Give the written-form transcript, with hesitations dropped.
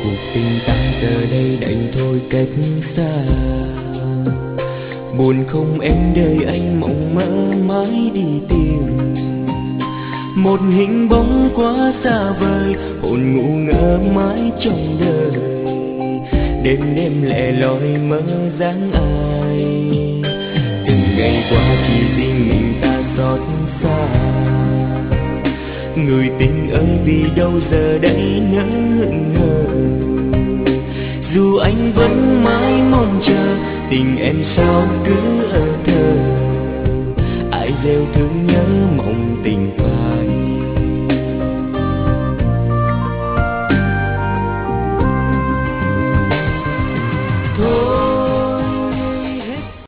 cuộc tình ta giờ đây đành thôi cách xa. Buồn không em đời anh mộng mơ mãi đi tìm một hình bóng quá xa vời, hồn ngủ ngơ mãi trong đời. Đêm đêm lẻ loi mơ dáng ai, từng ngày qua chỉ riêng mình ta xót xa. Người tình ơi vì đâu giờ đây nỡ hững hờ, dù anh vẫn mãi mong chờ tình em sao cứ ở thờ. Ai gieo thương nhớ mộng tình phai,